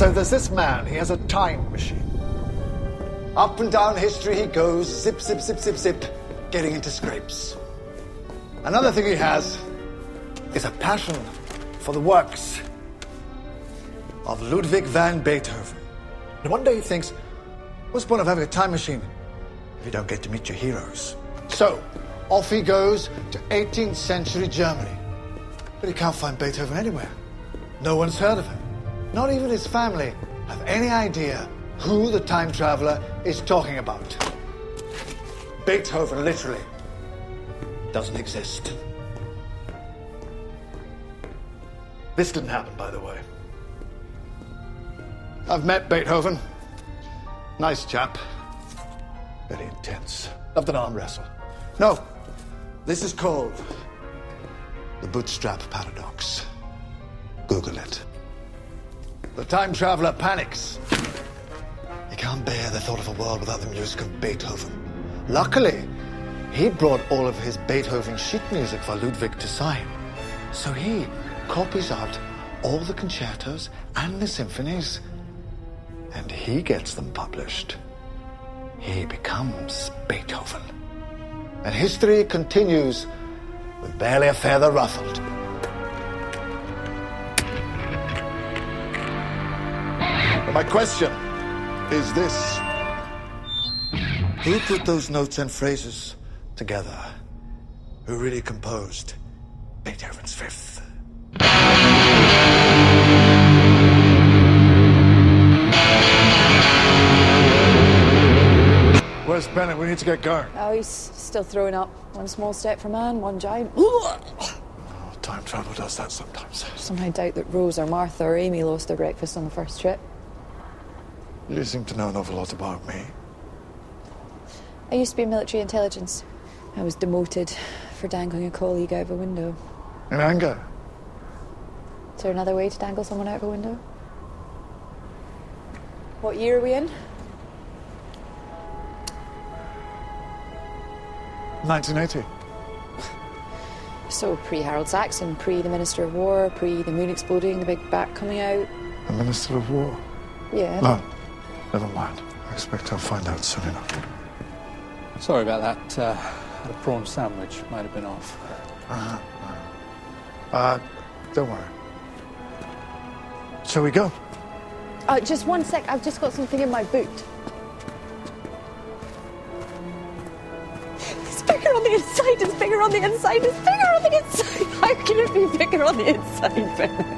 So there's this man, he has a time machine. Up and down history he goes, zip, zip, zip, zip, zip, getting into scrapes. Another thing he has is a passion for the works of Ludwig van Beethoven. And one day he thinks, what's the point of having a time machine if you don't get to meet your heroes? So, off he goes to 18th century Germany. But he can't find Beethoven anywhere. No one's heard of him. Not even his family have any idea who the time traveler is talking about. Beethoven literally doesn't exist. This didn't happen, by the way. I've met Beethoven. Nice chap. Very intense. Loved an arm wrestle. No, this is called the bootstrap paradox. Google it. The time traveler panics. He can't bear the thought of a world without the music of Beethoven. Luckily, he brought all of his Beethoven sheet music for Ludwig to sign. So he copies out all the concertos and the symphonies, and he gets them published. He becomes Beethoven. And history continues with barely a feather ruffled. But my question is this. Who put those notes and phrases together? Who really composed Beethoven's Fifth? Where's Bennett? We need to get going. Oh, he's still throwing up. One small step for man, one giant. Time travel does that sometimes. Somehow doubt that Rose or Martha or Amy lost their breakfast on the first trip. You seem to know an awful lot about me. I used to be in military intelligence. I was demoted for dangling a colleague out of a window. In anger? Is there another way to dangle someone out of a window? What year are we in? 1980. So, pre-Harold Saxon, pre-the Minister of War, pre-the moon exploding, the big bat coming out. The Minister of War? Yeah. No, never mind. I expect I'll find out soon enough. Sorry about that. The prawn sandwich might have been off. Don't worry. Shall we go? Just one sec. I've just got something in my boot. It's bigger on the inside. It's bigger on the inside. It's bigger on the inside. How can it be bigger on the inside,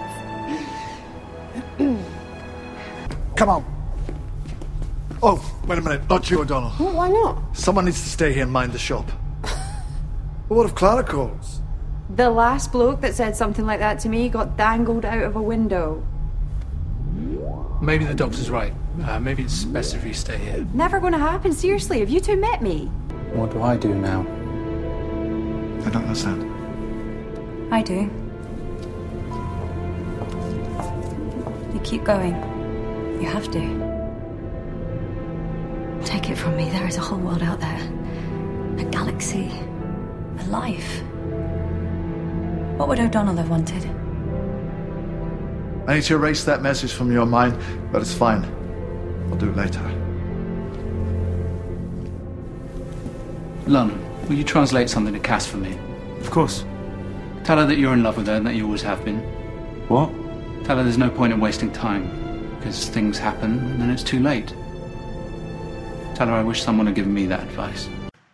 Bennett? Come on. Oh, wait a minute. Not you, O'Donnell. Well, why not? Someone needs to stay here and mind the shop. But what if Clara calls? The last bloke that said something like that to me got dangled out of a window. Maybe the doctor's right. Maybe it's best if you stay here. Never gonna happen, seriously. Have you two met me? What do I do now? I don't understand. I do. You keep going. You have to. Take it from me, there is a whole world out there. A galaxy. A life. What would O'Donnell have wanted? I need to erase that message from your mind, but it's fine. I'll do it later. Lon, will you translate something to Cass for me? Of course. Tell her that you're in love with her and that you always have been. What? Tell her there's no point in wasting time, because things happen and then it's too late. Tell her I wish someone had given me that advice.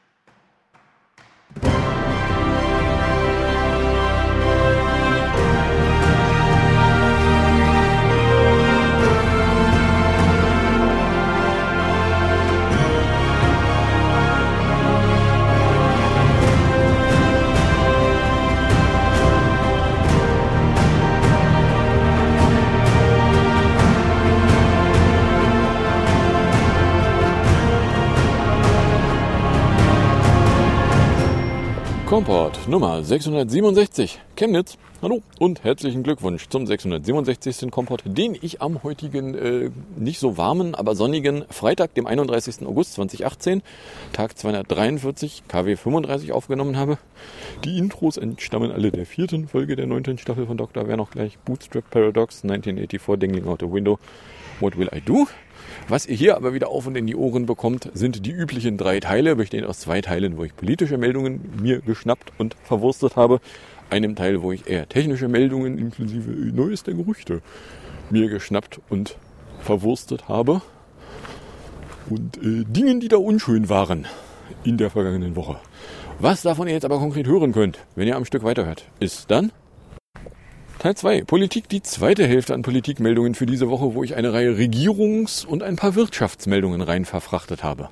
Kompott Nummer 667, Chemnitz. Hallo und herzlichen Glückwunsch zum 667. Kompott, den ich am heutigen nicht so warmen, aber sonnigen Freitag, dem 31. August 2018, Tag 243, KW 35 aufgenommen habe. Die Intros entstammen alle der 4. Folge der 9. Staffel von Dr. Wer noch gleich, Bootstrap Paradox, 1984, Dangling Out the Window. What Will I Do? Was ihr hier aber wieder auf und in die Ohren bekommt, sind die üblichen 3 Teile, bestehend aus 2 Teilen, wo ich politische Meldungen mir geschnappt und verwurstet habe. Einem Teil, wo ich eher technische Meldungen inklusive neuester Gerüchte mir geschnappt und verwurstet habe. Und Dingen, die da unschön waren in der vergangenen Woche. Was davon ihr jetzt aber konkret hören könnt, wenn ihr am Stück weiterhört, ist dann Teil 2. Politik, die zweite Hälfte an Politikmeldungen für diese Woche, wo ich eine Reihe Regierungs- und ein paar Wirtschaftsmeldungen rein verfrachtet habe.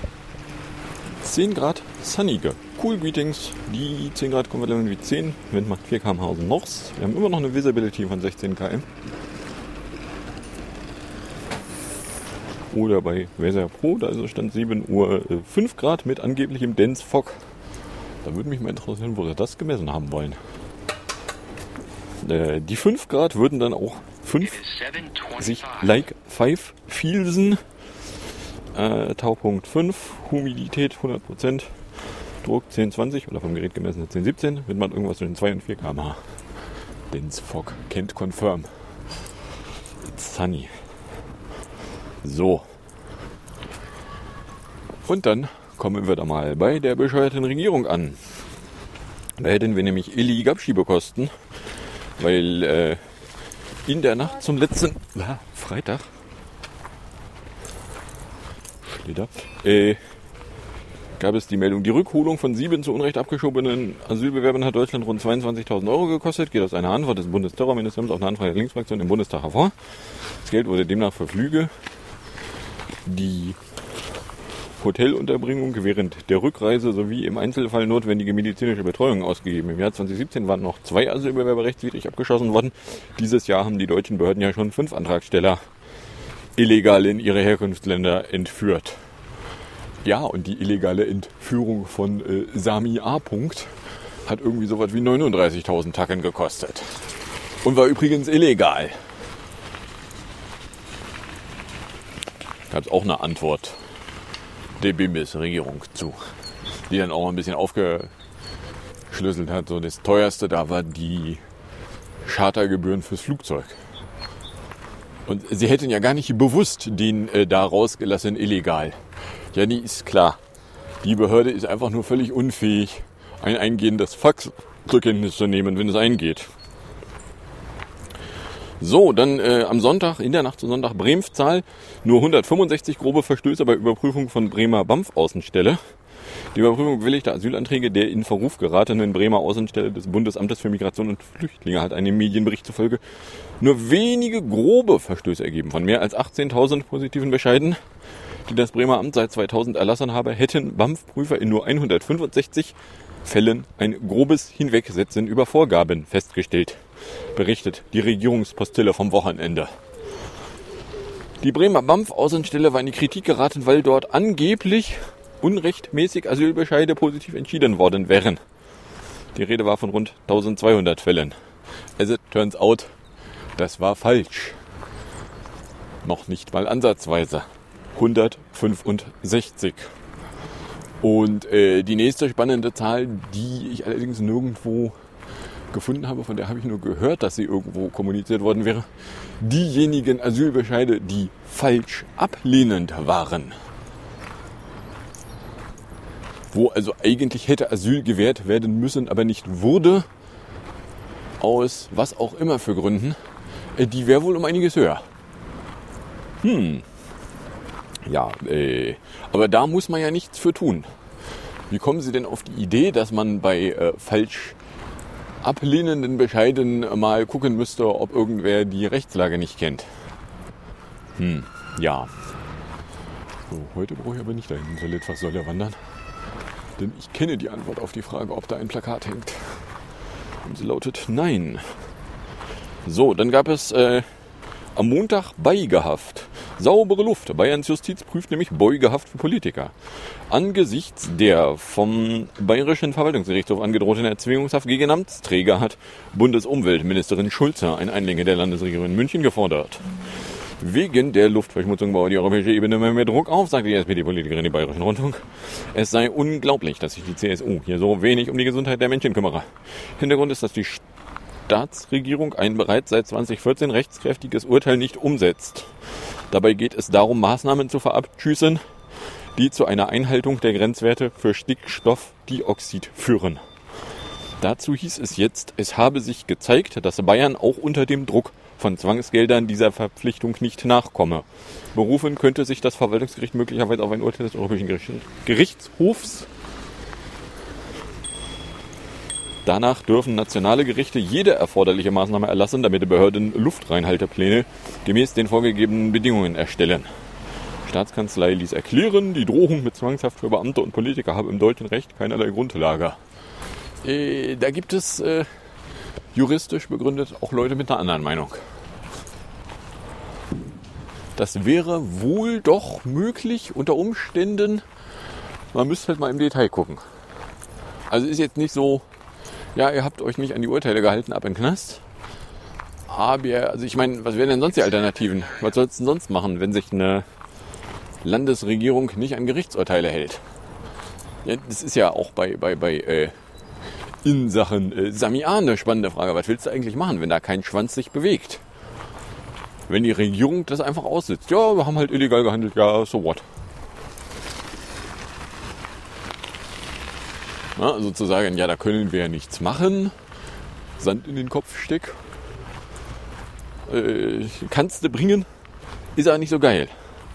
10 Grad Sunnige. Cool Greetings. Die 10 Grad kommen wir dann wie 10. Wind macht 4 km/h North. Wir haben immer noch eine Visibility von 16 km. Oder bei Weather Pro, da ist es Stand 7 Uhr 5 Grad mit angeblichem Dense Fog. Da würde mich mal interessieren, wo sie das gemessen haben wollen. Die 5 Grad würden dann auch 5 sich like 5 feelsen. Taupunkt 5, Humidität 100%, Druck 1020 oder vom Gerät gemessen 1017, wenn man irgendwas zwischen 2 und 4 km/h. Dense Fog, can't confirm. It's sunny. So. Und dann kommen wir da mal bei der bescheuerten Regierung an. Da hätten wir nämlich illegale Abschiebekosten, weil in der Nacht zum letzten Freitag gab es die Meldung, die Rückholung von 7 zu Unrecht abgeschobenen Asylbewerbern hat Deutschland rund 22.000 Euro gekostet. Geht aus einer Antwort des Bundesterrorministeriums auf eine Anfrage der Linksfraktion im Bundestag hervor. Das Geld wurde demnach für Flüge, die Hotelunterbringung während der Rückreise sowie im Einzelfall notwendige medizinische Betreuung ausgegeben. Im Jahr 2017 waren noch 2 Asylbewerber rechtswidrig abgeschossen worden. Dieses Jahr haben die deutschen Behörden ja schon 5 Antragsteller illegal in ihre Herkunftsländer entführt. Ja, und die illegale Entführung von Sami A. hat irgendwie sowas wie 39.000 Tacken gekostet. Und war übrigens illegal. Gab es auch eine Antwort der BIMIS-Regierung zu, die dann auch ein bisschen aufgeschlüsselt hat. So das teuerste da war die Chartergebühren fürs Flugzeug. Und sie hätten ja gar nicht bewusst den da rausgelassen illegal. Ja, die ist klar. Die Behörde ist einfach nur völlig unfähig, ein eingehendes Fax zur Kenntnis zu nehmen, wenn es eingeht. So, dann am Sonntag, in der Nacht zum Sonntag, Bremszahl, nur 165 grobe Verstöße bei Überprüfung von Bremer BAMF-Außenstelle. Die Überprüfung bewilligter Asylanträge der in Verruf geratenen Bremer Außenstelle des Bundesamtes für Migration und Flüchtlinge hat einem Medienbericht zufolge nur wenige grobe Verstöße ergeben. Von mehr als 18.000 positiven Bescheiden, die das Bremer Amt seit 2000 erlassen habe, hätten BAMF-Prüfer in nur 165 Fällen ein grobes Hinwegsetzen über Vorgaben festgestellt, berichtet die Regierungspostille vom Wochenende. Die Bremer BAMF-Außenstelle war in die Kritik geraten, weil dort angeblich unrechtmäßig Asylbescheide positiv entschieden worden wären. Die Rede war von rund 1200 Fällen. As it turns out, das war falsch. Noch nicht mal ansatzweise. 165. Und die nächste spannende Zahl, die ich allerdings nirgendwo gefunden habe, von der habe ich nur gehört, dass sie irgendwo kommuniziert worden wäre. Diejenigen Asylbescheide, die falsch ablehnend waren. Wo also eigentlich hätte Asyl gewährt werden müssen, aber nicht wurde, aus was auch immer für Gründen, die wäre wohl um einiges höher. Ja, aber da muss man ja nichts für tun. Wie kommen Sie denn auf die Idee, dass man bei falsch ablehnenden Bescheiden mal gucken müsste, ob irgendwer die Rechtslage nicht kennt? Ja. So, heute brauche ich aber nicht dahin ins Toilettfach soll er wandern. Denn ich kenne die Antwort auf die Frage, ob da ein Plakat hängt. Und sie lautet Nein. So, dann gab es am Montag Beigehaft. Saubere Luft. Bayerns Justiz prüft nämlich Beugehaft für Politiker. Angesichts der vom Bayerischen Verwaltungsgerichtshof angedrohten Erzwingungshaft gegen Amtsträger hat Bundesumweltministerin Schulze ein Einlenken der Landesregierung in München gefordert. Wegen der Luftverschmutzung baue die europäische Ebene immer mehr Druck auf, sagte die SPD-Politikerin im Bayerischen Rundfunk. Es sei unglaublich, dass sich die CSU hier so wenig um die Gesundheit der Menschen kümmere. Hintergrund ist, dass die Staatsregierung ein bereits seit 2014 rechtskräftiges Urteil nicht umsetzt. Dabei geht es darum, Maßnahmen zu verabschießen, die zu einer Einhaltung der Grenzwerte für Stickstoffdioxid führen. Dazu hieß es jetzt, es habe sich gezeigt, dass Bayern auch unter dem Druck von Zwangsgeldern dieser Verpflichtung nicht nachkomme. Berufen könnte sich das Verwaltungsgericht möglicherweise auf ein Urteil des Europäischen Gerichtshofs. Danach dürfen nationale Gerichte jede erforderliche Maßnahme erlassen, damit die Behörden Luftreinhaltepläne gemäß den vorgegebenen Bedingungen erstellen. Die Staatskanzlei ließ erklären, die Drohung mit Zwangshaft für Beamte und Politiker habe im deutschen Recht keinerlei Grundlage. Da gibt es juristisch begründet auch Leute mit einer anderen Meinung. Das wäre wohl doch möglich unter Umständen. Man müsste halt mal im Detail gucken. Also ist jetzt nicht so, ja, ihr habt euch nicht an die Urteile gehalten, ab in den Knast. Aber, also ich meine, was wären denn sonst die Alternativen? Was soll es denn sonst machen, wenn sich eine Landesregierung nicht an Gerichtsurteile hält? Ja, das ist ja auch bei in Sachen Samian eine spannende Frage. Was willst du eigentlich machen, wenn da kein Schwanz sich bewegt? Wenn die Regierung das einfach aussitzt. Ja, wir haben halt illegal gehandelt. Ja, so what? Ja, also zu sagen, ja, da können wir ja nichts machen. Sand in den Kopf steck. Kannst du bringen. Ist aber nicht so geil.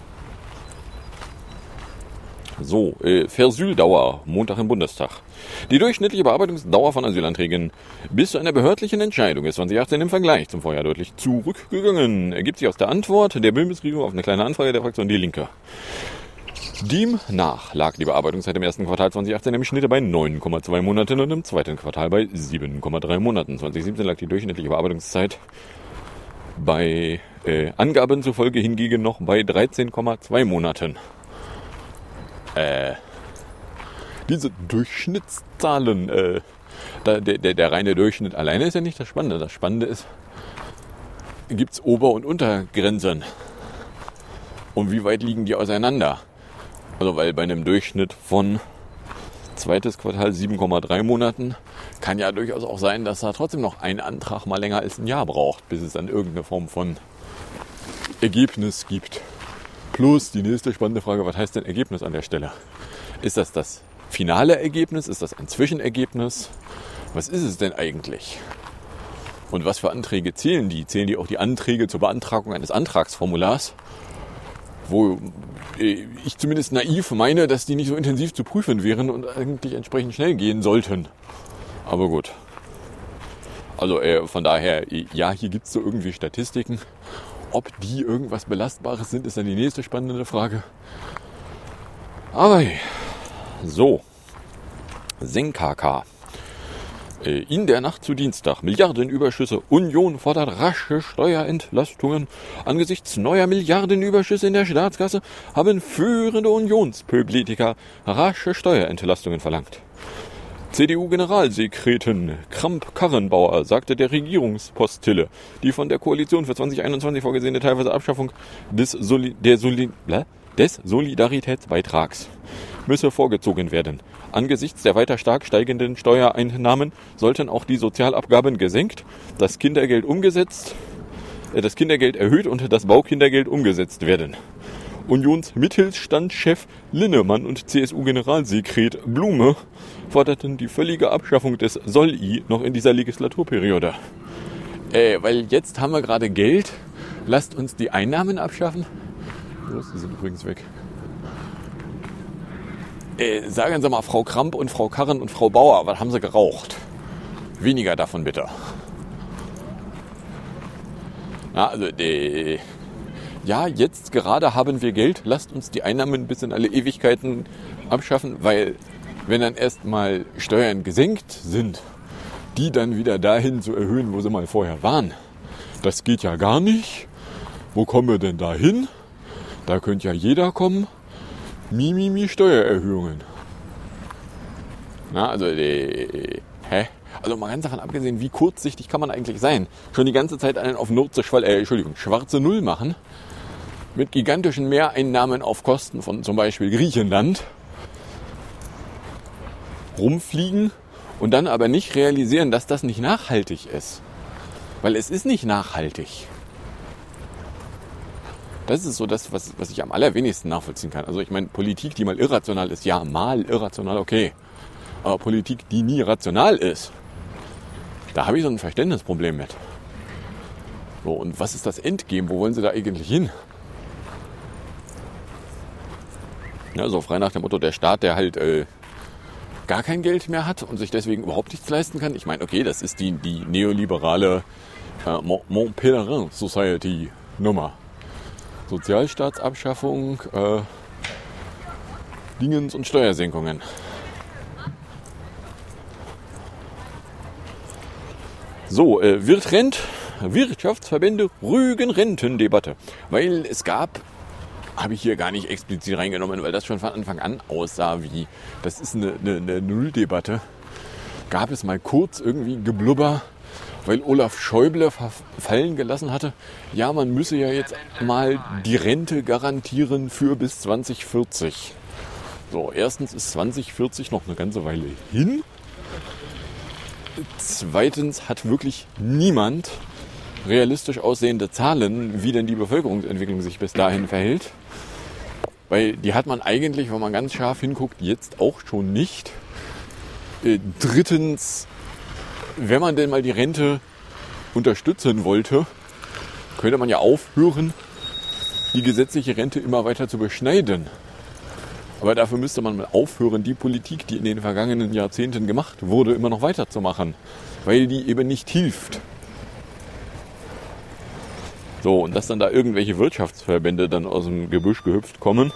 So, Versüldauer, Montag im Bundestag. Die durchschnittliche Bearbeitungsdauer von Asylanträgen bis zu einer behördlichen Entscheidung ist 2018 im Vergleich zum Vorjahr deutlich zurückgegangen. Ergibt sich aus der Antwort der Bundesregierung auf eine kleine Anfrage der Fraktion Die Linke. Demnach lag die Bearbeitungszeit im ersten Quartal 2018 im Schnitt bei 9,2 Monaten und im zweiten Quartal bei 7,3 Monaten. 2017 lag die durchschnittliche Bearbeitungszeit bei Angaben zufolge hingegen noch bei 13,2 Monaten. Diese Durchschnittszahlen, der reine Durchschnitt alleine ist ja nicht das Spannende. Das Spannende ist, gibt es Ober- und Untergrenzen? Und wie weit liegen die auseinander? Also weil bei einem Durchschnitt von zweites Quartal 7,3 Monaten kann ja durchaus auch sein, dass da trotzdem noch ein Antrag mal länger als ein Jahr braucht, bis es dann irgendeine Form von Ergebnis gibt. Plus die nächste spannende Frage, was heißt denn Ergebnis an der Stelle? Ist das das finale Ergebnis? Ist das ein Zwischenergebnis? Was ist es denn eigentlich? Und was für Anträge zählen die? Zählen die auch die Anträge zur Beantragung eines Antragsformulars? Wo ich zumindest naiv meine, dass die nicht so intensiv zu prüfen wären und eigentlich entsprechend schnell gehen sollten. Aber gut. Also von daher, ja, hier gibt es so irgendwie Statistiken. Ob die irgendwas Belastbares sind, ist dann die nächste spannende Frage. Aber so, Senkaka. In der Nacht zu Dienstag, Milliardenüberschüsse. Union fordert rasche Steuerentlastungen. Angesichts neuer Milliardenüberschüsse in der Staatskasse haben führende Unionspöblitiker rasche Steuerentlastungen verlangt. CDU-Generalsekretärin Kramp-Karrenbauer sagte der Regierungspostille, die von der Koalition für 2021 vorgesehene teilweise Abschaffung des Solidaritätsbeitrags müsse vorgezogen werden. Angesichts der weiter stark steigenden Steuereinnahmen sollten auch die Sozialabgaben gesenkt, das Kindergeld erhöht und das Baukindergeld umgesetzt werden. Unionsmittelstandschef Linnemann und CSU-Generalsekretär Blume forderten die völlige Abschaffung des Soll-I noch in dieser Legislaturperiode. Weil jetzt haben wir gerade Geld, lasst uns die Einnahmen abschaffen. Die sind übrigens weg. Sagen Sie mal, Frau Kramp und Frau Karren und Frau Bauer, was haben Sie geraucht? Weniger davon bitte. Na, also, ja, jetzt gerade haben wir Geld, lasst uns die Einnahmen bis in alle Ewigkeiten abschaffen, weil wenn dann erstmal Steuern gesenkt sind, die dann wieder dahin zu erhöhen, wo sie mal vorher waren, das geht ja gar nicht. Wo kommen wir denn da hin? Da könnte ja jeder kommen. Steuererhöhungen. Na, also, Also mal ganz davon abgesehen, wie kurzsichtig kann man eigentlich sein? Schon die ganze Zeit einen auf schwarze Null machen. Mit gigantischen Mehreinnahmen auf Kosten von zum Beispiel Griechenland. Rumfliegen und dann aber nicht realisieren, dass das nicht nachhaltig ist. Weil es ist nicht nachhaltig. Das ist so das, was ich am allerwenigsten nachvollziehen kann. Also ich meine, Politik, die mal irrational ist, ja, mal irrational, okay. Aber Politik, die nie rational ist, da habe ich so ein Verständnisproblem mit. So, und was ist das Endgame? Wo wollen sie da eigentlich hin? Ja, so frei nach dem Motto, der Staat, der halt gar kein Geld mehr hat und sich deswegen überhaupt nichts leisten kann. Ich meine, okay, das ist die neoliberale Mon Pelerin Society Nummer. Sozialstaatsabschaffung, Dingens und Steuersenkungen. So, Wirtschaftsverbände rügen Rentendebatte. Weil es gab, habe ich hier gar nicht explizit reingenommen, weil das schon von Anfang an aussah wie, das ist eine Nulldebatte. Gab es mal kurz irgendwie Geblubber, weil Olaf Schäuble fallen gelassen hatte, ja, man müsse ja jetzt mal die Rente garantieren für bis 2040. So, erstens ist 2040 noch eine ganze Weile hin. Zweitens hat wirklich niemand realistisch aussehende Zahlen, wie denn die Bevölkerungsentwicklung sich bis dahin verhält. Weil die hat man eigentlich, wenn man ganz scharf hinguckt, jetzt auch schon nicht. Drittens, wenn man denn mal die Rente unterstützen wollte, könnte man ja aufhören, die gesetzliche Rente immer weiter zu beschneiden. Aber dafür müsste man mal aufhören, die Politik, die in den vergangenen Jahrzehnten gemacht wurde, immer noch weiterzumachen, weil die eben nicht hilft. So, und dass dann da irgendwelche Wirtschaftsverbände dann aus dem Gebüsch gehüpft kommen.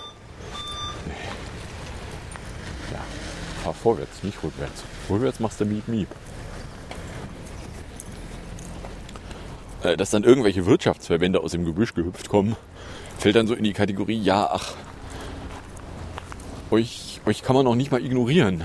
Ja, fahr vorwärts, nicht rückwärts. Rückwärts machst du Miep, Miep. Dass dann irgendwelche Wirtschaftsverbände aus dem Gebüsch gehüpft kommen, fällt dann so in die Kategorie, ja, ach, euch kann man auch nicht mal ignorieren.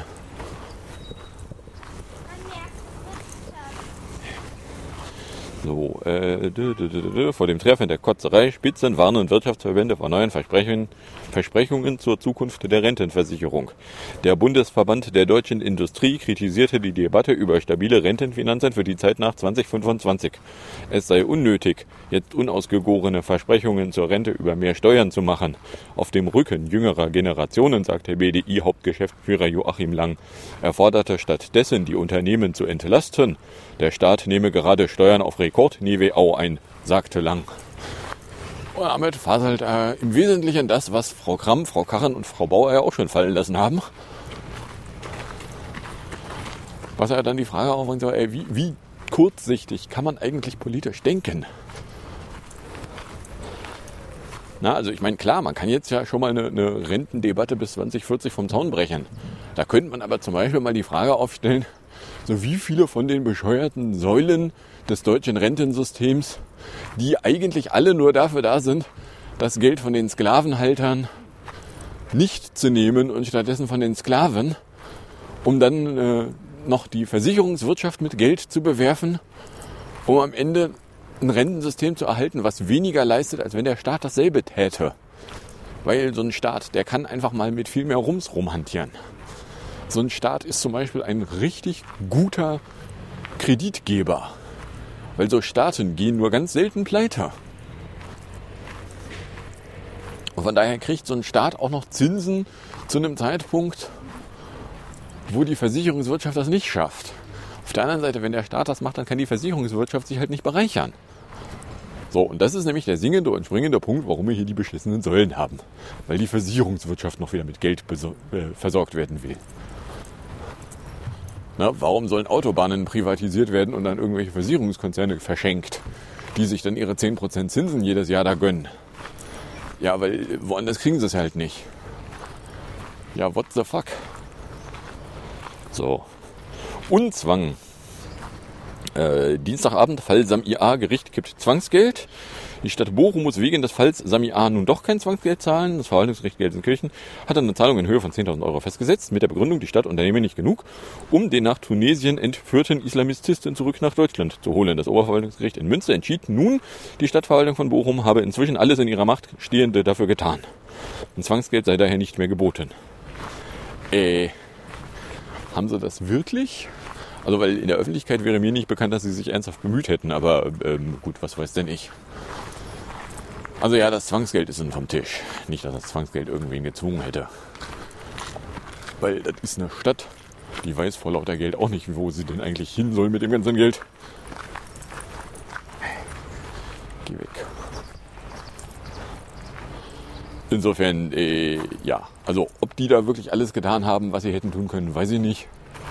So, vor dem Treffen der Kotzerei Spitzen warnen Wirtschaftsverbände vor neuen Versprechungen zur Zukunft der Rentenversicherung. Der Bundesverband der deutschen Industrie kritisierte die Debatte über stabile Rentenfinanzen für die Zeit nach 2025. Es sei unnötig, jetzt unausgegorene Versprechungen zur Rente über mehr Steuern zu machen. Auf dem Rücken jüngerer Generationen, sagte BDI-Hauptgeschäftsführer Joachim Lang. Er forderte stattdessen, die Unternehmen zu entlasten. Der Staat nehme gerade Steuern auf Rekordniveau ein, sagte Lang. Und damit faselt im Wesentlichen das, was Frau Kramm, Frau Karren und Frau Bauer ja auch schon fallen lassen haben. Was ja dann die Frage aufbringt, so, wie kurzsichtig kann man eigentlich politisch denken? Na, also ich meine, klar, man kann jetzt ja schon mal eine Rentendebatte bis 2040 vom Zaun brechen. Da könnte man aber zum Beispiel mal die Frage aufstellen, so wie viele von den bescheuerten Säulen des deutschen Rentensystems, die eigentlich alle nur dafür da sind, das Geld von den Sklavenhaltern nicht zu nehmen und stattdessen von den Sklaven, um dann noch die Versicherungswirtschaft mit Geld zu bewerfen, um am Ende ein Rentensystem zu erhalten, was weniger leistet, als wenn der Staat dasselbe täte. Weil so ein Staat, der kann einfach mal mit viel mehr Rums rumhantieren. So ein Staat ist zum Beispiel ein richtig guter Kreditgeber. Weil so Staaten gehen nur ganz selten pleite. Und von daher kriegt so ein Staat auch noch Zinsen zu einem Zeitpunkt, wo die Versicherungswirtschaft das nicht schafft. Auf der anderen Seite, wenn der Staat das macht, dann kann die Versicherungswirtschaft sich halt nicht bereichern. So, und das ist nämlich der singende und springende Punkt, warum wir hier die beschissenen Säulen haben. Weil die Versicherungswirtschaft noch wieder mit Geld versorgt werden will. Na, warum sollen Autobahnen privatisiert werden und dann irgendwelche Versicherungskonzerne verschenkt, die sich dann ihre 10% Zinsen jedes Jahr da gönnen? Ja, weil woanders kriegen sie es halt nicht. Ja, what the fuck? So. Unzwang. Dienstagabend, Fall Sami A. Gericht gibt Zwangsgeld. Die Stadt Bochum muss wegen des Falls Sami A. nun doch kein Zwangsgeld zahlen. Das Verwaltungsgericht Gelsenkirchen hat eine Zahlung in Höhe von 10.000 Euro festgesetzt, mit der Begründung, die Stadt unternehme nicht genug, um den nach Tunesien entführten Islamististen zurück nach Deutschland zu holen. Das Oberverwaltungsgericht in Münster entschied nun, die Stadtverwaltung von Bochum habe inzwischen alles in ihrer Macht Stehende dafür getan. Ein Zwangsgeld sei daher nicht mehr geboten. Haben sie das wirklich? Also, weil in der Öffentlichkeit wäre mir nicht bekannt, dass sie sich ernsthaft bemüht hätten, aber gut, was weiß denn ich. Also ja, das Zwangsgeld ist vom Tisch. Nicht, dass das Zwangsgeld irgendwen gezwungen hätte. Weil das ist eine Stadt, die weiß vor lauter Geld auch nicht, wo sie denn eigentlich hin soll mit dem ganzen Geld. Geh weg. Insofern, ja. Also, ob die da wirklich alles getan haben, was sie hätten tun können, weiß ich nicht.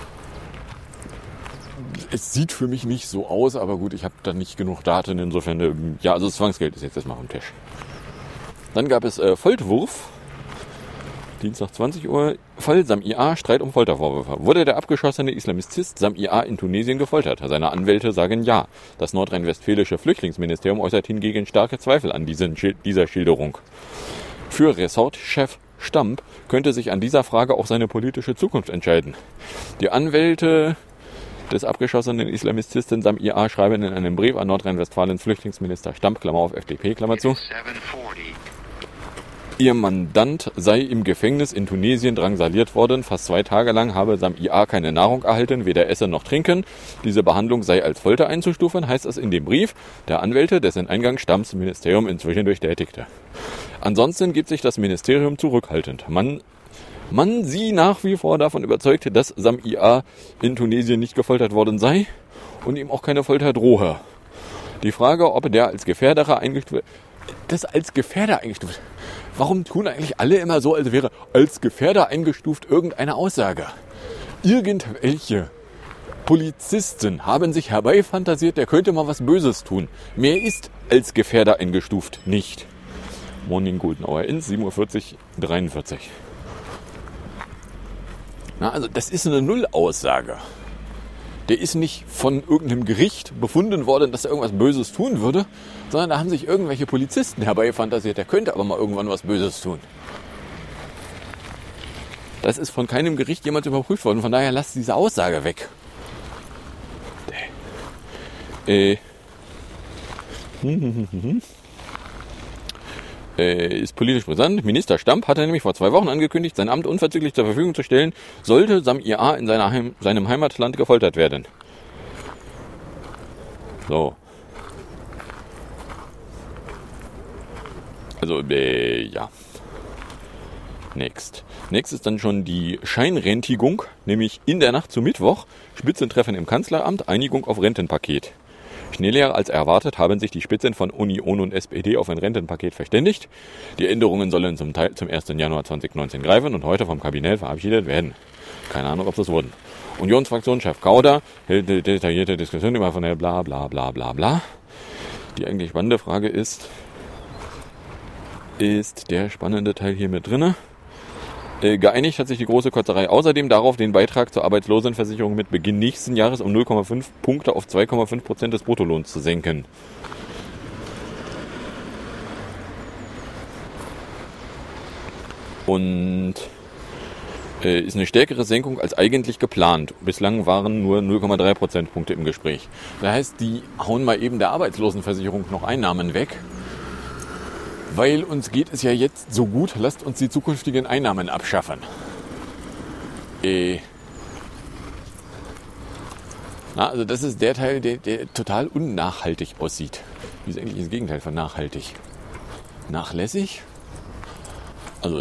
Es sieht für mich nicht so aus, aber gut, ich habe da nicht genug Daten. Insofern, ja, also das Zwangsgeld ist jetzt erstmal am Tisch. Dann gab es Folterwurf. Dienstag 20 Uhr. Fall Samia, Streit um Foltervorwürfe. Wurde der abgeschossene Islamist Samia in Tunesien gefoltert? Seine Anwälte sagen ja. Das nordrhein-westfälische Flüchtlingsministerium äußert hingegen starke Zweifel an dieser Schilderung. Für Ressortchef Stamp könnte sich an dieser Frage auch seine politische Zukunft entscheiden. Die Anwälte des abgeschossenen Islamisten Samia schreiben in einem Brief an Nordrhein-Westfalens Flüchtlingsminister Stamp, Klammer auf FDP, Klammer zu. Ihr Mandant sei im Gefängnis in Tunesien drangsaliert worden. Fast 2 Tage lang habe Samia keine Nahrung erhalten, weder Essen noch Trinken. Diese Behandlung sei als Folter einzustufen, heißt es in dem Brief der Anwälte, dessen Eingang Stamps Ministerium inzwischen durchtätigte. Ansonsten gibt sich das Ministerium zurückhaltend. Man sie nach wie vor davon überzeugt, dass Samia in Tunesien nicht gefoltert worden sei und ihm auch keine Folter drohe. Die Frage, ob der als Gefährder eingestuft wird, das als Gefährder eingestuft. Warum tun eigentlich alle immer so, als wäre als Gefährder eingestuft irgendeine Aussage? Irgendwelche Polizisten haben sich herbeifantasiert, der könnte mal was Böses tun. Mehr ist als Gefährder eingestuft nicht. Morning Golden Hour in 7:43 Uhr 43. Na, also das ist eine Nullaussage. Der ist nicht von irgendeinem Gericht befunden worden, dass er irgendwas Böses tun würde, sondern da haben sich irgendwelche Polizisten herbeifantasiert, der könnte aber mal irgendwann was Böses tun. Das ist von keinem Gericht jemals überprüft worden, von daher lasst diese Aussage weg. Ist politisch brisant. Minister Stamp hatte nämlich vor 2 Wochen angekündigt, sein Amt unverzüglich zur Verfügung zu stellen, sollte Samia in seinem Heimatland gefoltert werden. So. Also, ja. Next ist dann schon die Scheinrentigung, nämlich in der Nacht zum Mittwoch, Spitzentreffen im Kanzleramt, Einigung auf Rentenpaket. Schneller als erwartet haben sich die Spitzen von Union und SPD auf ein Rentenpaket verständigt. Die Änderungen sollen zum 1. Januar 2019 greifen und heute vom Kabinett verabschiedet werden. Keine Ahnung, ob das wurden. Unionsfraktionschef Kauder hält eine detaillierte Diskussion immer von der bla bla bla bla bla. Die eigentlich spannende Frage ist der spannende Teil hier mit drinne. Geeinigt hat sich die Große Kotzerei außerdem darauf, den Beitrag zur Arbeitslosenversicherung mit Beginn nächsten Jahres um 0,5 Punkte auf 2,5% des Bruttolohns zu senken. Und ist eine stärkere Senkung als eigentlich geplant. Bislang waren nur 0,3 Prozentpunkte im Gespräch. Das heißt, die hauen mal eben der Arbeitslosenversicherung noch Einnahmen weg. Weil uns geht es ja jetzt so gut, lasst uns die zukünftigen Einnahmen abschaffen. Also das ist der Teil, der total unnachhaltig aussieht. Wie ist eigentlich das Gegenteil von nachhaltig? Nachlässig? Also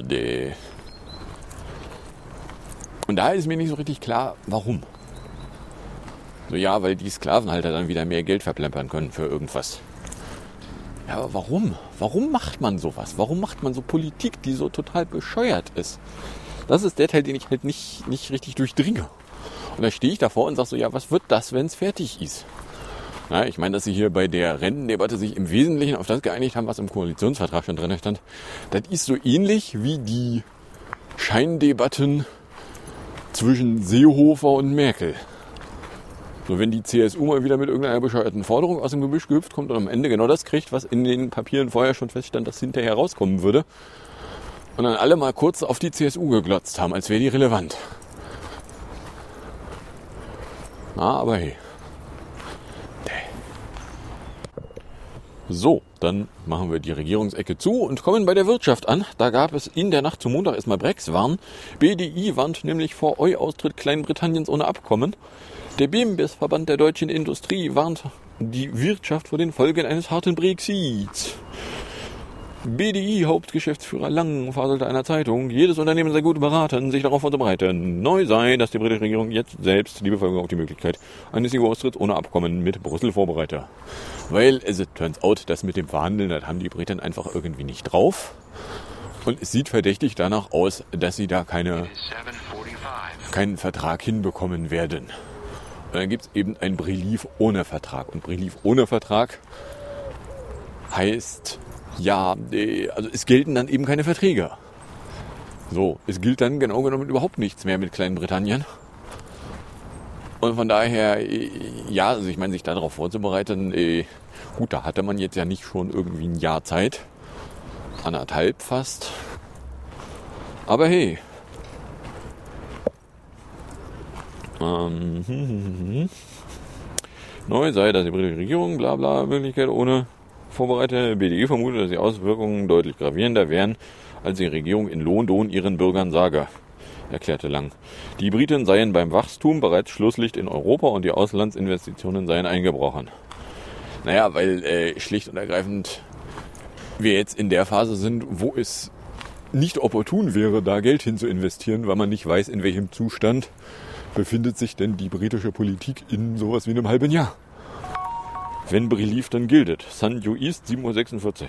Und da ist mir nicht so richtig klar, warum. So ja, weil die Sklavenhalter dann wieder mehr Geld verplempern können für irgendwas. Ja, aber warum? Warum macht man sowas? Warum macht man so Politik, die so total bescheuert ist? Das ist der Teil, den ich halt nicht richtig durchdringe. Und da stehe ich davor und sage so, ja, was wird das, wenn es fertig ist? Na, ich meine, dass sie hier bei der Rentendebatte sich im Wesentlichen auf das geeinigt haben, was im Koalitionsvertrag schon drin stand. Das ist so ähnlich wie die Scheindebatten zwischen Seehofer und Merkel. So, wenn die CSU mal wieder mit irgendeiner bescheuerten Forderung aus dem Gebüsch gehüpft kommt und am Ende genau das kriegt, was in den Papieren vorher schon feststand, dass hinterher rauskommen würde. Und dann alle mal kurz auf die CSU geglotzt haben, als wäre die relevant. Na, aber hey. So, dann machen wir die Regierungsecke zu und kommen bei der Wirtschaft an. Da gab es in der Nacht zum Montag erstmal Brexit-Warn. BDI warnt nämlich vor EU-Austritt Kleinbritanniens ohne Abkommen. Der BIMBIS, Verband der deutschen Industrie, warnt die Wirtschaft vor den Folgen eines harten Brexits. BDI-Hauptgeschäftsführer Lang faselte einer Zeitung, jedes Unternehmen sei gut beraten, sich darauf vorzubereiten. Neu sei, dass die britische Regierung jetzt selbst die Bevölkerung auf die Möglichkeit eines EU-Austritts ohne Abkommen mit Brüssel vorbereite. Weil es turns out, dass mit dem Verhandeln, das haben die Briten einfach irgendwie nicht drauf. Und es sieht verdächtig danach aus, dass sie da keinen Vertrag hinbekommen werden. Und dann gibt es eben ein Brief ohne Vertrag. Und Brief ohne Vertrag heißt... Ja, also es gelten dann eben keine Verträge. So, es gilt dann genau genommen überhaupt nichts mehr mit Kleinbritannien. Und von daher, ja, also ich meine, sich darauf vorzubereiten, gut, da hatte man jetzt ja nicht schon irgendwie ein Jahr Zeit. 1,5 fast. Aber hey. Neu sei, dass die britische Regierung, bla bla, Möglichkeit ohne vorbereitete BDI vermutet, dass die Auswirkungen deutlich gravierender wären, als die Regierung in London ihren Bürgern sage, erklärte Lang. Die Briten seien beim Wachstum bereits Schlusslicht in Europa und die Auslandsinvestitionen seien eingebrochen. Naja, weil schlicht und ergreifend wir jetzt in der Phase sind, wo es nicht opportun wäre, da Geld hin zu investieren, weil man nicht weiß, in welchem Zustand befindet sich denn die britische Politik in sowas wie einem halben Jahr. Wenn Brief, dann gilt es. St. East, 7:46 Uhr.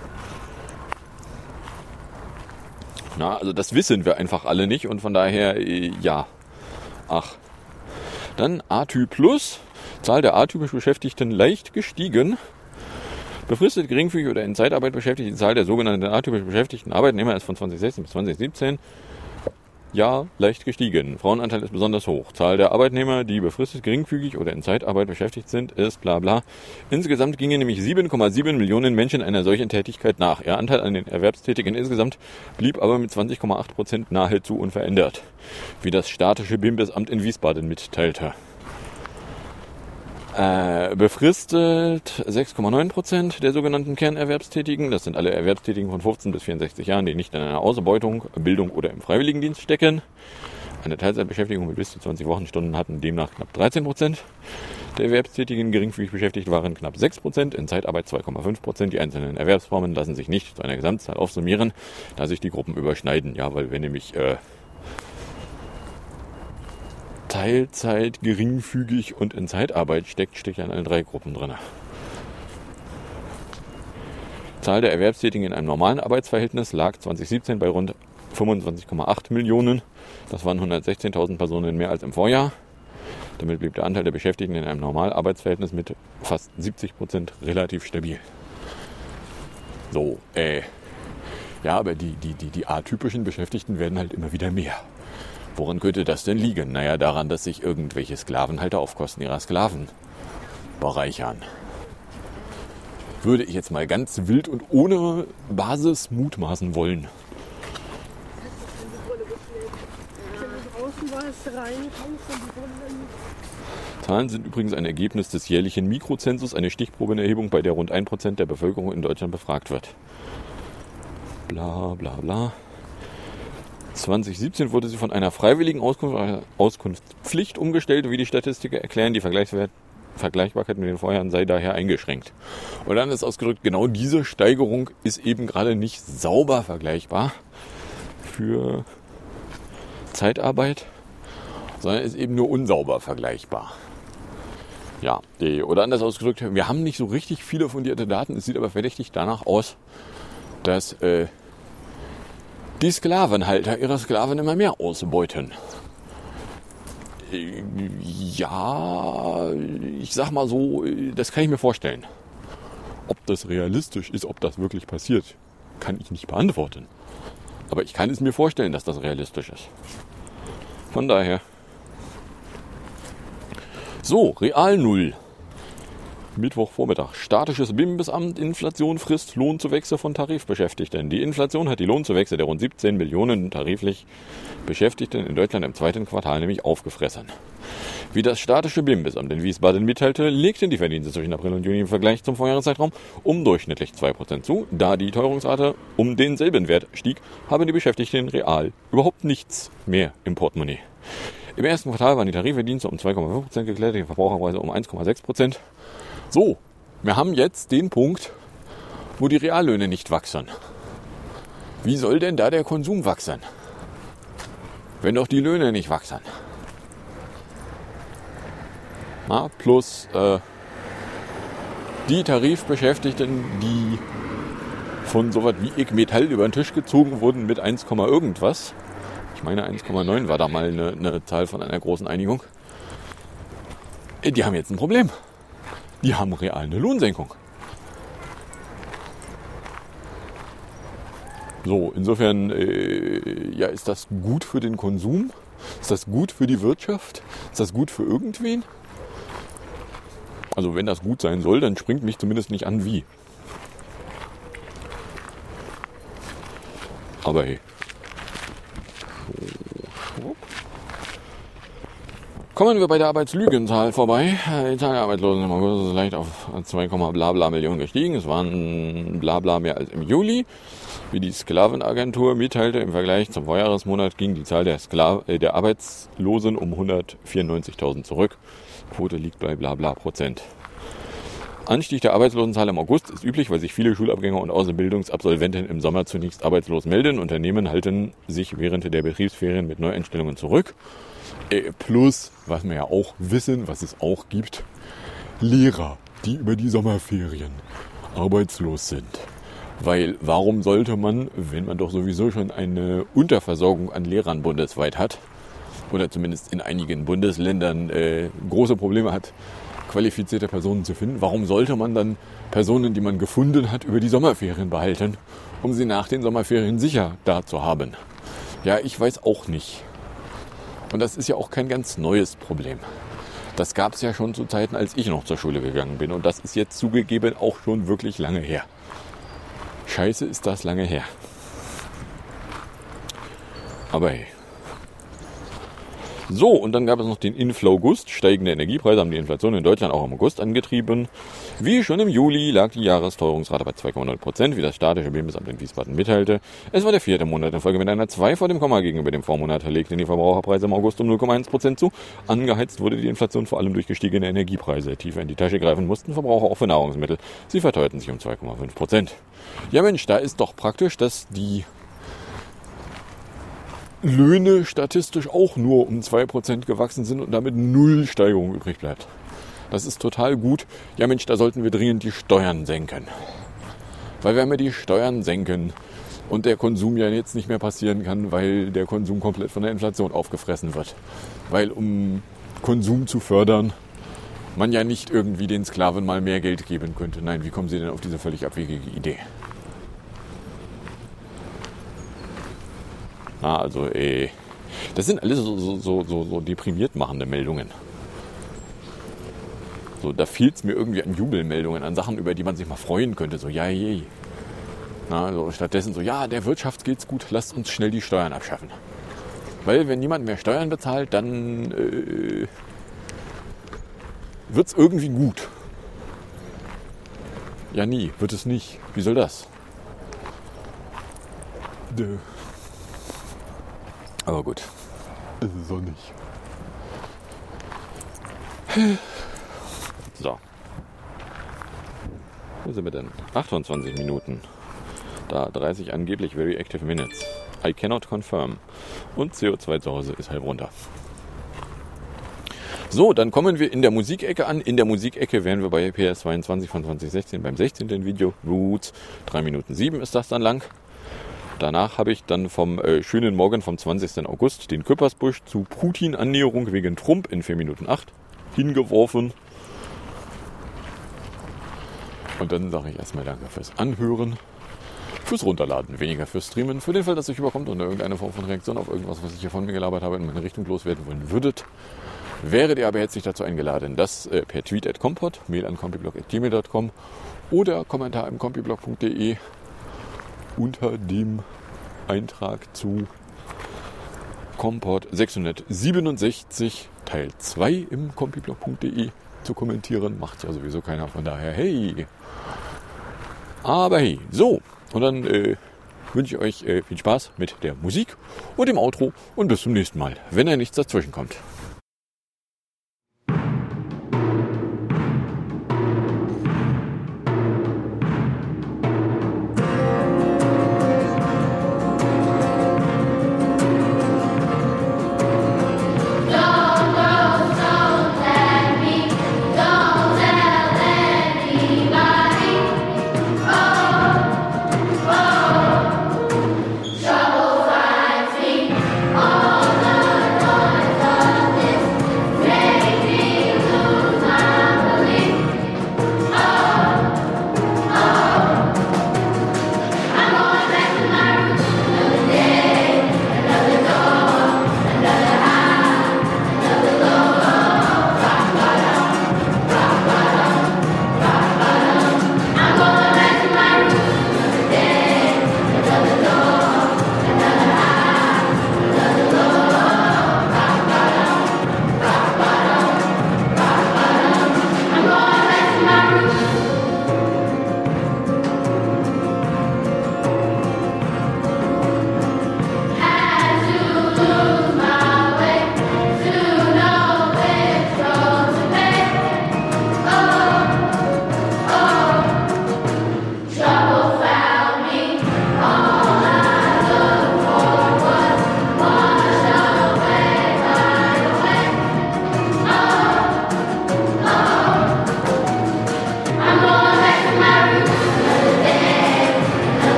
Na, also das wissen wir einfach alle nicht und von daher, ja. Ach. Dann ATÜ Plus. Zahl der atypisch Beschäftigten leicht gestiegen. Befristet, geringfügig oder in Zeitarbeit beschäftigt. Die Zahl der sogenannten atypisch beschäftigten Arbeitnehmer ist von 2016 bis 2017 ja leicht gestiegen. Frauenanteil ist besonders hoch. Zahl der Arbeitnehmer, die befristet, geringfügig oder in Zeitarbeit beschäftigt sind, ist bla bla. Insgesamt gingen nämlich 7,7 Millionen Menschen einer solchen Tätigkeit nach. Ihr Anteil an den Erwerbstätigen insgesamt blieb aber mit 20,8% nahezu unverändert, wie das statische BIMBES-Amt in Wiesbaden mitteilte. Befristet 6,9% der sogenannten Kernerwerbstätigen. Das sind alle Erwerbstätigen von 15 bis 64 Jahren, die nicht in einer Ausbeutung, Bildung oder im Freiwilligendienst stecken. Eine Teilzeitbeschäftigung mit bis zu 20 Wochenstunden hatten demnach knapp 13%. Der Erwerbstätigen geringfügig beschäftigt waren knapp 6%, in Zeitarbeit 2,5%. Die einzelnen Erwerbsformen lassen sich nicht zu einer Gesamtzahl aufsummieren, da sich die Gruppen überschneiden. Ja, weil wenn nämlich Teilzeit, geringfügig und in Zeitarbeit steckt ja in allen drei Gruppen drin. Zahl der Erwerbstätigen in einem normalen Arbeitsverhältnis lag 2017 bei rund 25,8 Millionen. Das waren 116.000 Personen mehr als im Vorjahr. Damit blieb der Anteil der Beschäftigten in einem normalen Arbeitsverhältnis mit fast 70% relativ stabil. So, ja, aber die atypischen Beschäftigten werden halt immer wieder mehr. Woran könnte das denn liegen? Naja, daran, dass sich irgendwelche Sklavenhalter auf Kosten ihrer Sklaven bereichern. Würde ich jetzt mal ganz wild und ohne Basis mutmaßen wollen. Zahlen sind übrigens ein Ergebnis des jährlichen Mikrozensus, eine Stichprobenerhebung, bei der rund 1% der Bevölkerung in Deutschland befragt wird. Bla bla bla. 2017 wurde sie von einer freiwilligen Auskunftspflicht umgestellt, wie die Statistiker erklären. Die Vergleichbarkeit mit den Vorjahren sei daher eingeschränkt. Und dann ist ausgedrückt, genau diese Steigerung ist eben gerade nicht sauber vergleichbar für Zeitarbeit, sondern ist eben nur unsauber vergleichbar. Ja, oder anders ausgedrückt, wir haben nicht so richtig viele fundierte Daten. Es sieht aber verdächtig danach aus, dass die Sklavenhalter ihre Sklaven immer mehr ausbeuten. Ja, ich sag mal so, das kann ich mir vorstellen. Ob das realistisch ist, ob das wirklich passiert, kann ich nicht beantworten. Aber ich kann es mir vorstellen, dass das realistisch ist. Von daher. So, Real Null. Mittwochvormittag. Statisches BIMBES-Amt, Inflation frisst Lohnzuwächse von Tarifbeschäftigten. Die Inflation hat die Lohnzuwächse der rund 17 Millionen tariflich Beschäftigten in Deutschland im zweiten Quartal nämlich aufgefressen. Wie das statische BIMBES-Amt in Wiesbaden mitteilte, legten die Verdienste zwischen April und Juni im Vergleich zum Vorjahreszeitraum um durchschnittlich 2% zu. Da die Teuerungsrate um denselben Wert stieg, haben die Beschäftigten real überhaupt nichts mehr im Portemonnaie. Im ersten Quartal waren die Tarifverdienste um 2,5% geklettert, die Verbraucherpreise um 1,6%. So, wir haben jetzt den Punkt, wo die Reallöhne nicht wachsen. Wie soll denn da der Konsum wachsen, wenn doch die Löhne nicht wachsen? Na, plus die Tarifbeschäftigten, die von sowas wie IG Metall über den Tisch gezogen wurden mit 1, irgendwas. Ich meine 1,9 war da mal eine Zahl von einer großen Einigung. Die haben jetzt ein Problem. Die haben real eine Lohnsenkung. So, insofern ist das gut für den Konsum? Ist das gut für die Wirtschaft? Ist das gut für irgendwen? Also wenn das gut sein soll, dann springt mich zumindest nicht an wie. Aber hey. Kommen wir bei der Arbeitslügenzahl vorbei. Die Zahl der Arbeitslosen im August ist leicht auf 2, Blabla Millionen gestiegen. Es waren Blabla mehr als im Juli. Wie die Sklavenagentur mitteilte, im Vergleich zum Vorjahresmonat ging die Zahl der Arbeitslosen um 194.000 zurück. Quote liegt bei Blabla %. Anstieg der Arbeitslosenzahl im August ist üblich, weil sich viele Schulabgänger und Ausbildungsabsolventen im Sommer zunächst arbeitslos melden. Unternehmen halten sich während der Betriebsferien mit Neueinstellungen zurück. Plus, was wir ja auch wissen, was es auch gibt, Lehrer, die über die Sommerferien arbeitslos sind. Weil warum sollte man, wenn man doch sowieso schon eine Unterversorgung an Lehrern bundesweit hat, oder zumindest in einigen Bundesländern große Probleme hat, qualifizierte Personen zu finden, warum sollte man dann Personen, die man gefunden hat, über die Sommerferien behalten, um sie nach den Sommerferien sicher da zu haben? Ja, ich weiß auch nicht. Und das ist ja auch kein ganz neues Problem. Das gab es ja schon zu Zeiten, als ich noch zur Schule gegangen bin. Und das ist jetzt zugegeben auch schon wirklich lange her. Scheiße, ist das lange her. Aber hey. So, und dann gab es noch den Inflow August. Steigende Energiepreise haben die Inflation in Deutschland auch im August angetrieben. Wie schon im Juli lag die Jahresteuerungsrate bei 2,9%, wie das statische Bundesamt in Wiesbaden mitteilte. Es war der 4. Monat in Folge mit einer 2 vor dem Komma gegenüber dem Vormonat, legten die Verbraucherpreise im August um 0,1% zu. Angeheizt wurde die Inflation vor allem durch gestiegene Energiepreise. Tiefer in die Tasche greifen mussten Verbraucher auch für Nahrungsmittel. Sie verteuerten sich um 2,5%. Ja Mensch, da ist doch praktisch, dass die Löhne statistisch auch nur um 2% gewachsen sind und damit 0 Steigerung übrig bleibt. Das ist total gut. Ja Mensch, da sollten wir dringend die Steuern senken. Weil wenn wir die Steuern senken und der Konsum ja jetzt nicht mehr passieren kann, weil der Konsum komplett von der Inflation aufgefressen wird. Weil um Konsum zu fördern, man ja nicht irgendwie den Sklaven mal mehr Geld geben könnte. Nein, wie kommen Sie denn auf diese völlig abwegige Idee? Also, das sind alles so deprimiert machende Meldungen. So, da fehlt es mir irgendwie an Jubelmeldungen, an Sachen, über die man sich mal freuen könnte. So, ja, je. So, stattdessen so, ja, der Wirtschaft geht's gut, lasst uns schnell die Steuern abschaffen. Weil, wenn niemand mehr Steuern bezahlt, dann wird's irgendwie gut. Ja, nie, wird es nicht. Wie soll das? Aber gut, es ist auch nicht. So. Wo sind wir denn? 28 Minuten. Da 30 angeblich very active minutes. I cannot confirm. Und CO2 zu Hause ist halb runter. So, dann kommen wir in der Musikecke an. In der Musikecke wären wir bei PS22 von 2016 beim 16. Video. Roots. 3 Minuten 7 ist das dann lang. Danach habe ich dann vom schönen Morgen vom 20. August den Küppersbusch zu Putin-Annäherung wegen Trump in 4 Minuten 8 hingeworfen. Und dann sage ich erstmal danke fürs Anhören, fürs Runterladen, weniger fürs Streamen. Für den Fall, dass euch überkommt und irgendeine Form von Reaktion auf irgendwas, was ich hier von mir gelabert habe, in meine Richtung loswerden wollen würdet, wäret ihr aber herzlich dazu eingeladen, das per Tweet @compot, Mail an compiblog@gmail.com oder Kommentar im compiblog.de unter dem Eintrag zu Comport 667 Teil 2 im compiblog.de zu kommentieren. Macht ja sowieso keiner, von daher hey. Aber hey, so. Und dann wünsche ich euch viel Spaß mit der Musik und dem Outro und bis zum nächsten Mal, wenn nichts dazwischen kommt.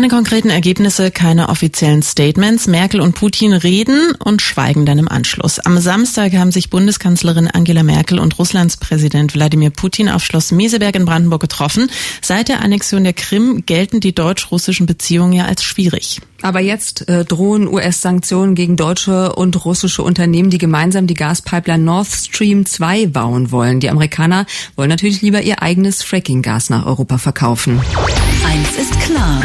Keine konkreten Ergebnisse, keine offiziellen Statements. Merkel und Putin reden und schweigen dann im Anschluss. Am Samstag haben sich Bundeskanzlerin Angela Merkel und Russlands Präsident Wladimir Putin auf Schloss Meseberg in Brandenburg getroffen. Seit der Annexion der Krim gelten die deutsch-russischen Beziehungen ja als schwierig. Aber jetzt drohen US-Sanktionen gegen deutsche und russische Unternehmen, die gemeinsam die Gaspipeline Nord Stream 2 bauen wollen. Die Amerikaner wollen natürlich lieber ihr eigenes Fracking-Gas nach Europa verkaufen. Eins ist klar.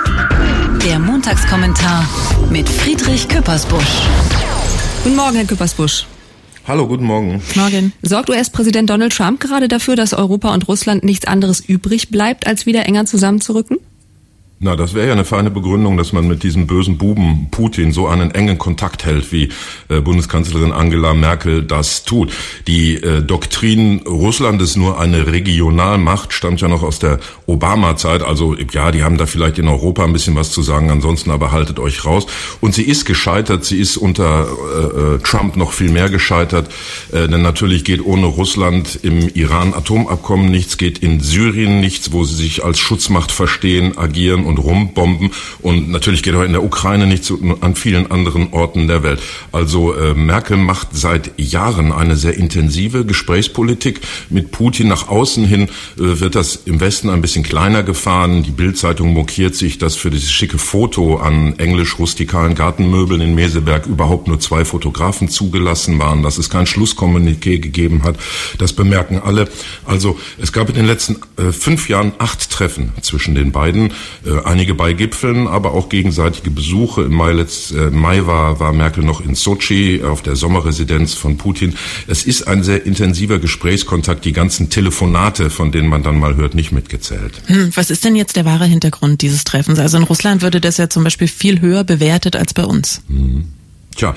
Der Montagskommentar mit Friedrich Küppersbusch. Guten Morgen, Herr Küppersbusch. Hallo, guten Morgen. Morgen. Sorgt US-Präsident Donald Trump gerade dafür, dass Europa und Russland nichts anderes übrig bleibt, als wieder enger zusammenzurücken? Na, das wäre ja eine feine Begründung, dass man mit diesem bösen Buben Putin so einen engen Kontakt hält, wie Bundeskanzlerin Angela Merkel das tut. Die Doktrin, Russland ist nur eine Regionalmacht, stammt ja noch aus der Obama-Zeit. Also ja, die haben da vielleicht in Europa ein bisschen was zu sagen, ansonsten aber haltet euch raus. Und sie ist gescheitert, sie ist unter Trump noch viel mehr gescheitert, denn natürlich geht ohne Russland im Iran-Atomabkommen nichts, geht in Syrien nichts, wo sie sich als Schutzmacht verstehen, agieren und rumbomben. Und natürlich geht auch in der Ukraine nichts, an vielen anderen Orten der Welt. Also Merkel macht seit Jahren eine sehr intensive Gesprächspolitik mit Putin. Nach außen hin wird das im Westen ein bisschen kleiner gefahren. Die Bild-Zeitung mokiert sich, dass für dieses schicke Foto an englisch-rustikalen Gartenmöbeln in Meseberg überhaupt nur 2 Fotografen zugelassen waren, dass es kein Schlusskommuniqué gegeben hat. Das bemerken alle. Also es gab in den letzten 5 Jahren 8 Treffen zwischen den beiden. Einige bei Gipfeln, aber auch gegenseitige Besuche. Im Mai war Merkel noch in Sochi auf der Sommerresidenz von Putin. Es ist ein sehr intensiver Gesprächskontakt, die ganzen Telefonate, von denen man dann mal hört, nicht mitgezählt. Was ist denn jetzt der wahre Hintergrund dieses Treffens? Also in Russland würde das ja zum Beispiel viel höher bewertet als bei uns. Tja,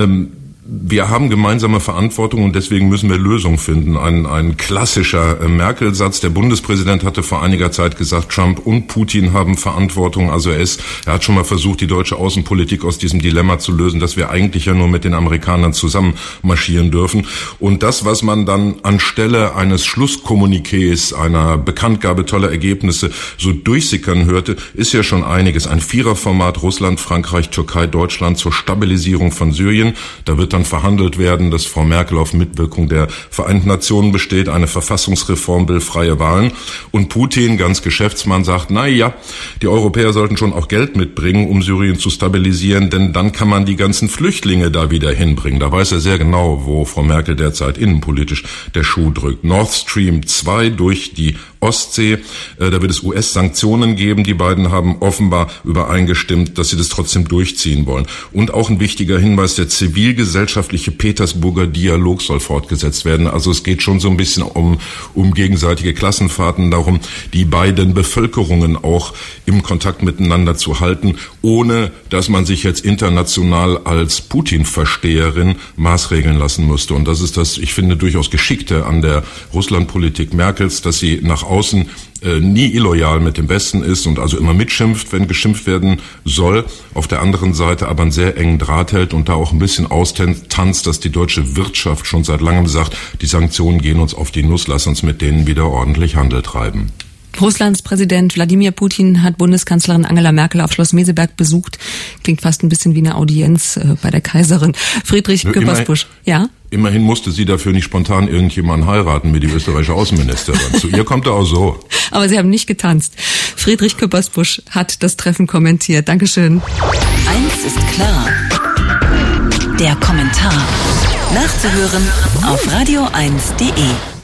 wir haben gemeinsame Verantwortung und deswegen müssen wir Lösungen finden. Ein klassischer Merkel-Satz. Der Bundespräsident hatte vor einiger Zeit gesagt, Trump und Putin haben Verantwortung. Also er hat schon mal versucht, die deutsche Außenpolitik aus diesem Dilemma zu lösen, dass wir eigentlich ja nur mit den Amerikanern zusammen marschieren dürfen. Und das, was man dann anstelle eines Schlusskommuniqués, einer Bekanntgabe toller Ergebnisse so durchsickern hörte, ist ja schon einiges. Ein Viererformat Russland, Frankreich, Türkei, Deutschland zur Stabilisierung von Syrien. Da wird dann verhandelt werden, dass Frau Merkel auf Mitwirkung der Vereinten Nationen besteht, eine Verfassungsreform will, freie Wahlen. Und Putin, ganz Geschäftsmann, sagt, na ja, die Europäer sollten schon auch Geld mitbringen, um Syrien zu stabilisieren, denn dann kann man die ganzen Flüchtlinge da wieder hinbringen. Da weiß er sehr genau, wo Frau Merkel derzeit innenpolitisch der Schuh drückt. Nord Stream 2 durch die Ostsee, da wird es US-Sanktionen geben. Die beiden haben offenbar übereingestimmt, dass sie das trotzdem durchziehen wollen. Und auch ein wichtiger Hinweis, der zivilgesellschaftliche Petersburger Dialog soll fortgesetzt werden. Also es geht schon so ein bisschen um gegenseitige Klassenfahrten, darum, die beiden Bevölkerungen auch im Kontakt miteinander zu halten, ohne dass man sich jetzt international als Putin-Versteherin maßregeln lassen müsste. Und das ist das, ich finde, durchaus Geschickte an der Russlandpolitik Merkels, dass sie nach außen nie illoyal mit dem Westen ist und also immer mitschimpft, wenn geschimpft werden soll, auf der anderen Seite aber einen sehr engen Draht hält und da auch ein bisschen austanzt, dass die deutsche Wirtschaft schon seit langem sagt, die Sanktionen gehen uns auf die Nuss, lass uns mit denen wieder ordentlich Handel treiben. Russlands Präsident Wladimir Putin hat Bundeskanzlerin Angela Merkel auf Schloss Meseberg besucht. Klingt fast ein bisschen wie eine Audienz bei der Kaiserin. Friedrich Küppersbusch, ja? Immerhin musste sie dafür nicht spontan irgendjemanden heiraten wie die österreichische Außenministerin. Zu ihr kommt er auch so. Aber sie haben nicht getanzt. Friedrich Küppersbusch hat das Treffen kommentiert. Dankeschön. Eins ist klar. Der Kommentar. Nachzuhören auf radio1.de.